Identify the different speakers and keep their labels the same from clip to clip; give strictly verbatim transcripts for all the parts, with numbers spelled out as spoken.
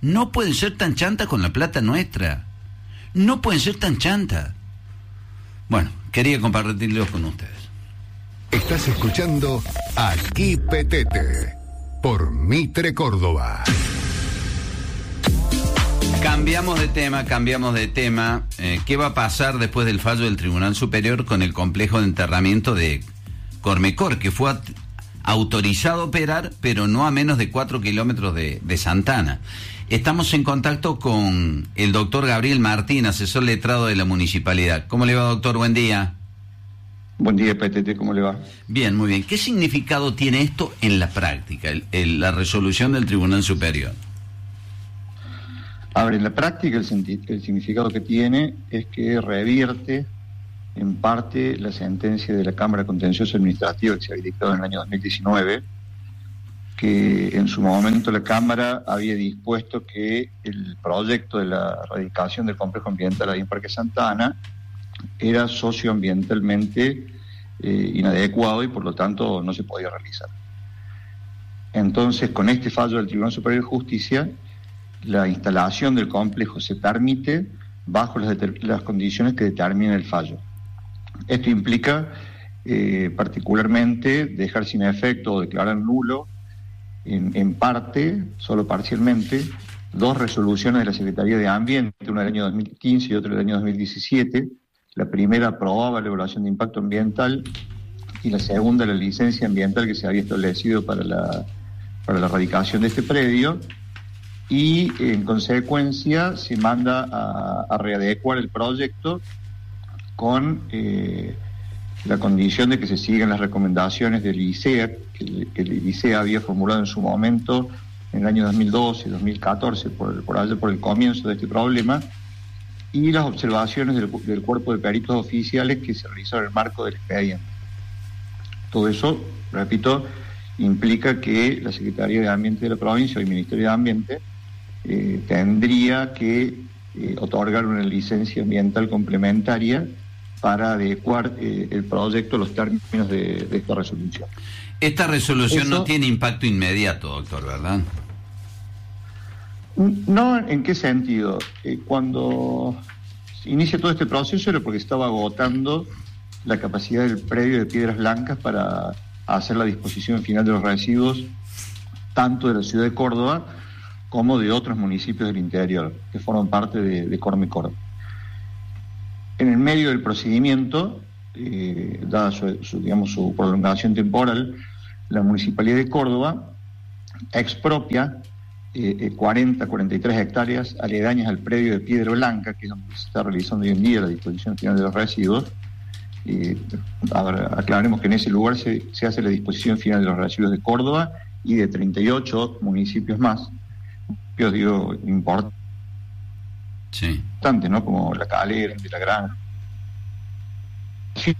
Speaker 1: No pueden ser tan chantas con la plata nuestra. No pueden ser tan chantas. Bueno, quería compartirlos con ustedes.
Speaker 2: Estás escuchando Aquí Petete por Mitre Córdoba.
Speaker 1: Cambiamos de tema, cambiamos de tema. Eh, ¿Qué va a pasar después del fallo del Tribunal Superior con el complejo de enterramiento de Cormecor, que fue at- autorizado a operar, pero no a menos de cuatro kilómetros de, de Santana? Estamos en contacto con el doctor Gabriel Martín, asesor letrado de la municipalidad. ¿Cómo le va, doctor? Buen día.
Speaker 3: Buen día, P T T, ¿cómo le va?
Speaker 1: Bien, muy bien. ¿Qué significado tiene esto en la práctica, el, el, la resolución del Tribunal Superior?
Speaker 3: A ver, en la práctica el, senti- el significado que tiene es que revierte en parte la sentencia de la Cámara Contencioso Administrativa que se había dictado en el año dos mil diecinueve, que en su momento la Cámara había dispuesto que el proyecto de la erradicación del complejo ambiental ahí en Parque Santa Ana era socioambientalmente eh, inadecuado y por lo tanto no se podía realizar. Entonces, con este fallo del Tribunal Superior de Justicia, la instalación del complejo se permite bajo las, deter- las condiciones que determina el fallo. Esto implica eh, particularmente dejar sin efecto o declarar nulo en, en parte, solo parcialmente, dos resoluciones de la Secretaría de Ambiente, una del año dos mil quince y otra del año dos mil diecisiete. La primera aprobaba la evaluación de impacto ambiental y la segunda la licencia ambiental que se había establecido para la, para la erradicación de este predio, y en consecuencia se manda a, a readecuar el proyecto con eh, la condición de que se sigan las recomendaciones del I C E A, que, que el I C E A había formulado en su momento en el año dos mil doce, dos mil catorce, por, por allá por el comienzo de este problema, y las observaciones del, del cuerpo de peritos oficiales que se realizaron en el marco del expediente. Todo eso, repito, implica que la Secretaría de Ambiente de la provincia o el Ministerio de Ambiente eh, tendría que eh, otorgar una licencia ambiental complementaria para adecuar eh, el proyecto a los términos de, de esta resolución.
Speaker 1: Esta resolución
Speaker 3: Eso,
Speaker 1: no tiene impacto inmediato, doctor, ¿verdad?
Speaker 3: No, ¿en qué sentido? Eh, cuando inicia todo este proceso era porque estaba agotando la capacidad del predio de Piedras Blancas para hacer la disposición final de los residuos, tanto de la ciudad de Córdoba como de otros municipios del interior, que forman parte de, de Cormecor. En el medio del procedimiento, eh, dada su, su, digamos, su prolongación temporal, la Municipalidad de Córdoba expropia eh, cuarenta, cuarenta y tres hectáreas aledañas al predio de Piedra Blanca, que es donde se está realizando hoy en día la disposición final de los residuos. Eh, ahora, aclaremos que en ese lugar se, se hace la disposición final de los residuos de Córdoba y de treinta y ocho municipios más, yo digo, importantes,
Speaker 1: Sí.
Speaker 3: ¿no? Como La Calera, de La Granja. Sí.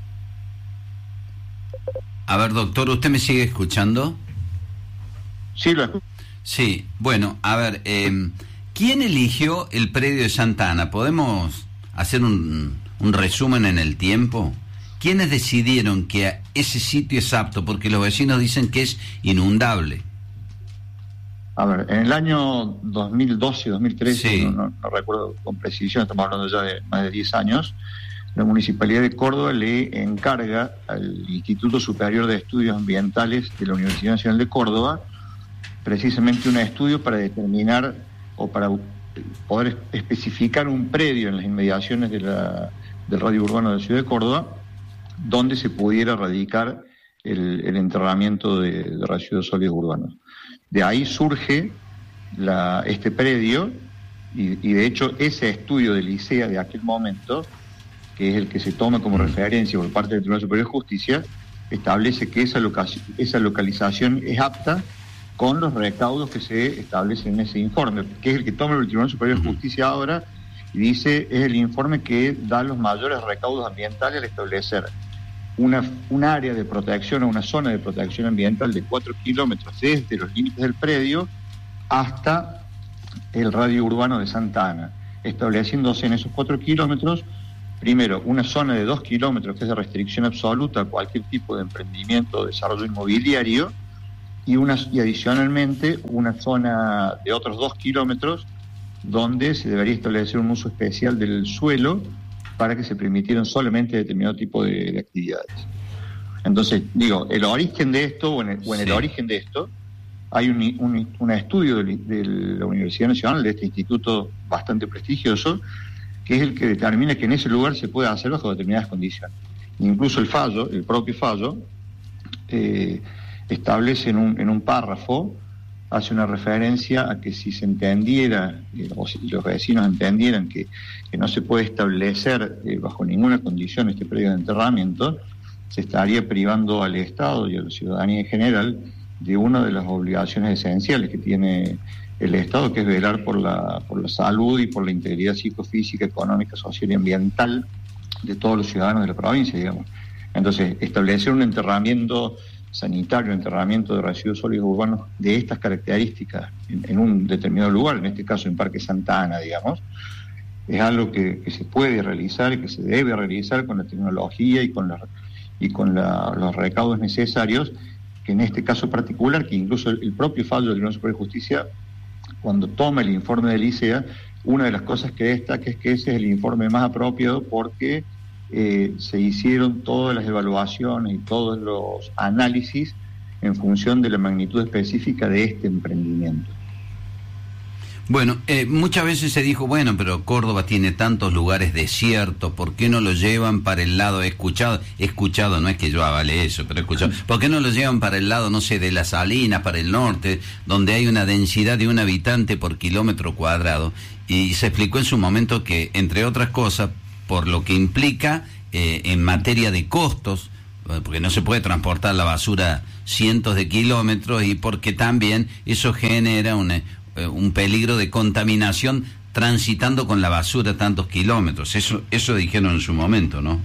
Speaker 1: A ver, doctor, ¿usted me sigue escuchando?
Speaker 3: Sí, lo escucho.
Speaker 1: Sí, bueno, a ver, eh, ¿quién eligió el predio de Santa Ana? ¿Podemos hacer un, un resumen en el tiempo? ¿Quiénes decidieron que ese sitio es apto? Porque los vecinos dicen que es inundable.
Speaker 3: A ver, en el año dos mil doce, dos mil trece,
Speaker 1: Sí.
Speaker 3: no, no, no recuerdo con precisión, estamos hablando ya de más de diez años, la Municipalidad de Córdoba le encarga al Instituto Superior de Estudios Ambientales de la Universidad Nacional de Córdoba precisamente un estudio para determinar o para poder especificar un predio en las inmediaciones de la, del radio urbano de la ciudad de Córdoba donde se pudiera radicar el, el enterramiento de, de residuos sólidos urbanos. De ahí surge la, este predio y, y de hecho ese estudio del I C E A de aquel momento, que es el que se toma como referencia por parte del Tribunal Superior de Justicia, establece que esa, loca- esa localización es apta con los recaudos que se establecen en ese informe, que es el que toma el Tribunal Superior de Justicia ahora, y dice, es el informe que da los mayores recaudos ambientales al establecer una, un área de protección o una zona de protección ambiental de cuatro kilómetros desde los límites del predio hasta el radio urbano de Santa Ana, estableciéndose en esos cuatro kilómetros, primero, una zona de dos kilómetros que es de restricción absoluta a cualquier tipo de emprendimiento o desarrollo inmobiliario, y, una, y adicionalmente una zona de otros dos kilómetros donde se debería establecer un uso especial del suelo para que se permitieran solamente determinado tipo de, de actividades. Entonces, digo, el origen de esto, o en el, o en el sí. origen de esto, hay un, un, un estudio de, de la Universidad Nacional, de este instituto bastante prestigioso, que es el que determina que en ese lugar se puede hacer bajo determinadas condiciones. Incluso el fallo, el propio fallo, eh, establece en un, en un párrafo, hace una referencia a que si se entendiera, eh, o si los vecinos entendieran que, que no se puede establecer eh, bajo ninguna condición este predio de enterramiento, se estaría privando al Estado y a la ciudadanía en general de una de las obligaciones esenciales que tiene el Estado, que es velar por la, por la salud y por la integridad psicofísica, económica, social y ambiental de todos los ciudadanos de la provincia, digamos. Entonces, establecer un enterramiento sanitario, un enterramiento de residuos sólidos urbanos de estas características en, en un determinado lugar, en este caso en Parque Santa Ana, digamos, es algo que, que se puede realizar y que se debe realizar con la tecnología y con, la, y con la, los recaudos necesarios, que en este caso particular, que incluso el, el propio fallo del Tribunal Superior de Justicia, cuando toma el informe del I C E A, una de las cosas que destaca es que ese es el informe más apropiado porque eh, se hicieron todas las evaluaciones y todos los análisis en función de la magnitud específica de este emprendimiento.
Speaker 1: Bueno, eh, muchas veces se dijo, bueno, pero Córdoba tiene tantos lugares desiertos, ¿por qué no lo llevan para el lado? He escuchado, he escuchado, no es que yo avale eso, pero he escuchado, ¿por qué no lo llevan para el lado, no sé, de Las Salinas, para el norte, donde hay una densidad de un habitante por kilómetro cuadrado? Y se explicó en su momento que, entre otras cosas, por lo que implica eh, en materia de costos, porque no se puede transportar la basura cientos de kilómetros, y porque también eso genera una... un peligro de contaminación transitando con la basura tantos kilómetros. Eso eso dijeron en su momento, ¿no?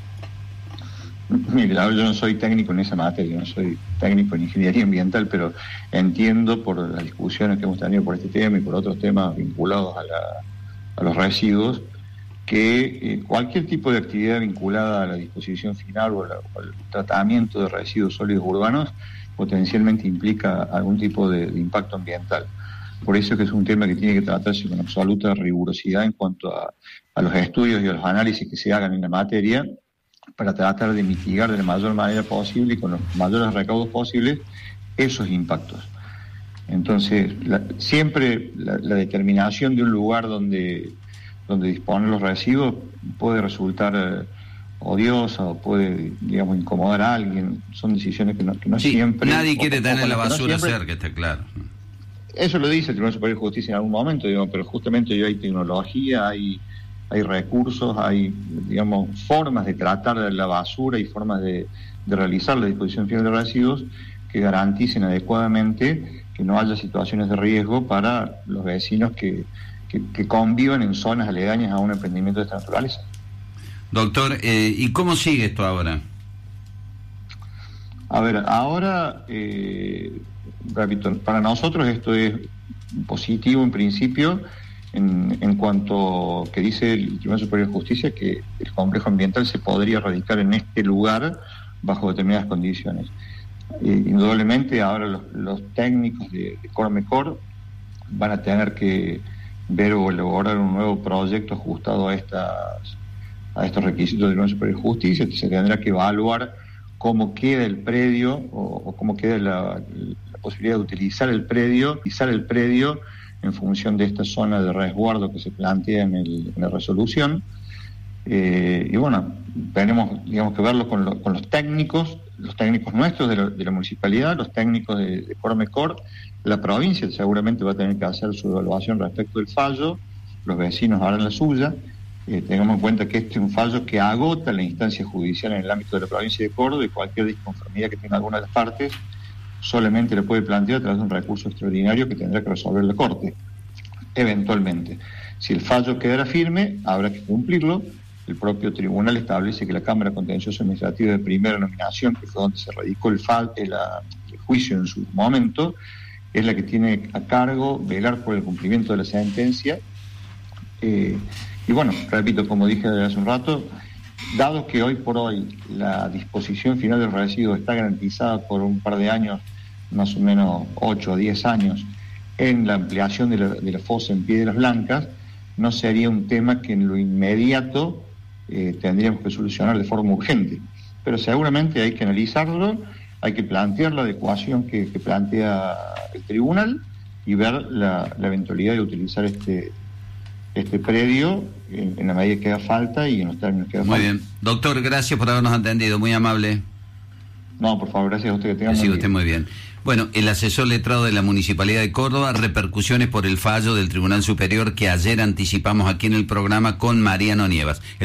Speaker 3: Mire, yo no soy técnico en esa materia, no soy técnico en ingeniería ambiental, pero entiendo por las discusiones que hemos tenido por este tema y por otros temas vinculados a, la, a los residuos, que eh, cualquier tipo de actividad vinculada a la disposición final o, la, o al tratamiento de residuos sólidos urbanos potencialmente implica algún tipo de, de impacto ambiental. Por eso que es un tema que tiene que tratarse con absoluta rigurosidad en cuanto a, a los estudios y a los análisis que se hagan en la materia, para tratar de mitigar de la mayor manera posible y con los mayores recaudos posibles esos impactos. Entonces, la, siempre la, la determinación de un lugar donde, donde disponen los residuos puede resultar eh, odiosa o puede, digamos, incomodar a alguien. Son decisiones que no, que no
Speaker 1: sí,
Speaker 3: siempre...
Speaker 1: Nadie quiere tener la basura
Speaker 3: no siempre,
Speaker 1: cerca, está claro.
Speaker 3: Eso lo dice el Tribunal Superior de Justicia en algún momento, digamos, pero justamente hoy hay tecnología, hay, hay recursos, hay, digamos, formas de tratar la basura y formas de, de realizar la disposición final de residuos que garanticen adecuadamente que no haya situaciones de riesgo para los vecinos que, que, que convivan en zonas aledañas a un emprendimiento de esta naturaleza.
Speaker 1: Doctor, eh, ¿y cómo sigue esto ahora?
Speaker 3: A ver, ahora... Eh, repito, para nosotros esto es positivo en principio en, en cuanto que dice el Tribunal Superior de Justicia que el complejo ambiental se podría radicar en este lugar bajo determinadas condiciones. Eh, indudablemente ahora los, los técnicos de, de Cormecor van a tener que ver o elaborar un nuevo proyecto ajustado a estas a estos requisitos del Tribunal Superior de Justicia, que se tendrá que evaluar cómo queda el predio o, o cómo queda la, la posibilidad de utilizar el predio, utilizar el predio en función de esta zona de resguardo que se plantea en, el, en la resolución. Eh, y bueno, tenemos, digamos, que verlo con, lo, con los técnicos, los técnicos nuestros de la, de la municipalidad, los técnicos de, de Cormecor. La provincia seguramente va a tener que hacer su evaluación respecto del fallo, los vecinos harán la suya. Eh, tengamos en cuenta que este es un fallo que agota la instancia judicial en el ámbito de la provincia de Córdoba, y cualquier disconformidad que tenga alguna de las partes solamente le puede plantear a través de un recurso extraordinario que tendrá que resolver la Corte, eventualmente. Si el fallo quedara firme, habrá que cumplirlo. El propio tribunal establece que la Cámara Contencioso Administrativa de Primera Nominación, que fue donde se radicó el, fal, el, el juicio en su momento, es la que tiene a cargo velar por el cumplimiento de la sentencia. Eh, y bueno, repito, como dije hace un rato, dado que hoy por hoy la disposición final del residuo está garantizada por un par de años más o menos ocho o diez años en la ampliación de la, de la fosa en Piedras Blancas, no sería un tema que en lo inmediato eh, tendríamos que solucionar de forma urgente. Pero seguramente hay que analizarlo, hay que plantear la adecuación que, que plantea el tribunal y ver la, la eventualidad de utilizar este, este predio en, en la medida que haga falta y en los términos que haga
Speaker 1: muy
Speaker 3: falta.
Speaker 1: Muy bien. Doctor, gracias por habernos atendido, muy amable.
Speaker 3: No, por favor, gracias a usted. Que tenga
Speaker 1: Así
Speaker 3: muy
Speaker 1: usted
Speaker 3: bien.
Speaker 1: muy bien. Bueno, el asesor letrado de la Municipalidad de Córdoba, repercusiones por el fallo del Tribunal Superior que ayer anticipamos aquí en el programa con Mariano Nievas. El